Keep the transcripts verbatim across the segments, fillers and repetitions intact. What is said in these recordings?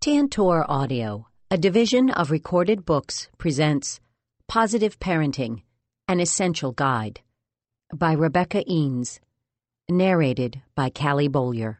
Tantor Audio, a division of Recorded Books, presents Positive Parenting, An Essential Guide by Rebecca Eanes, narrated by Callie Bollier.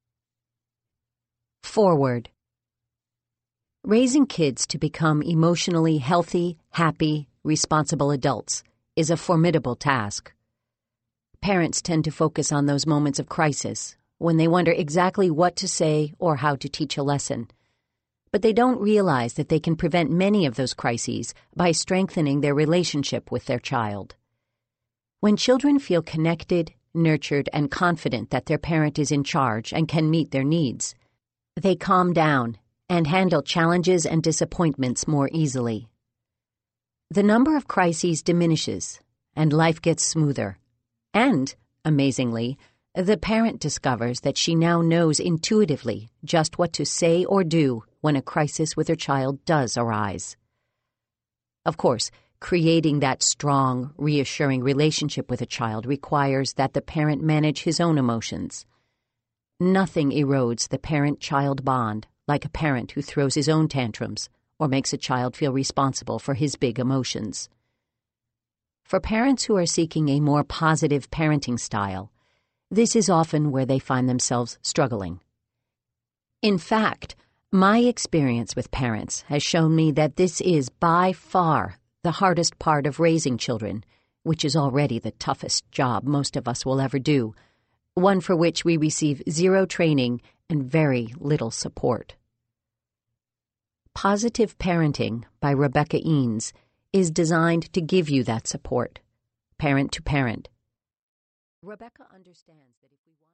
Foreword. Raising kids to become emotionally healthy, happy, responsible adults is a formidable task. Parents tend to focus on those moments of crisis when they wonder exactly what to say or how to teach a lesson. But they don't realize that they can prevent many of those crises by strengthening their relationship with their child. When children feel connected, nurtured, and confident that their parent is in charge and can meet their needs, they calm down and handle challenges and disappointments more easily. The number of crises diminishes, and life gets smoother. And, amazingly, the parent discovers that she now knows intuitively just what to say or do when a crisis with her child does arise. Of course, creating that strong, reassuring relationship with a child requires that the parent manage his own emotions. Nothing erodes the parent-child bond like a parent who throws his own tantrums or makes a child feel responsible for his big emotions. For parents who are seeking a more positive parenting style, this is often where they find themselves struggling. In fact, my experience with parents has shown me that this is by far the hardest part of raising children, which is already the toughest job most of us will ever do, one for which we receive zero training and very little support. Positive Parenting by Rebecca Eanes is designed to give you that support, parent to parent. Rebecca understands that if we want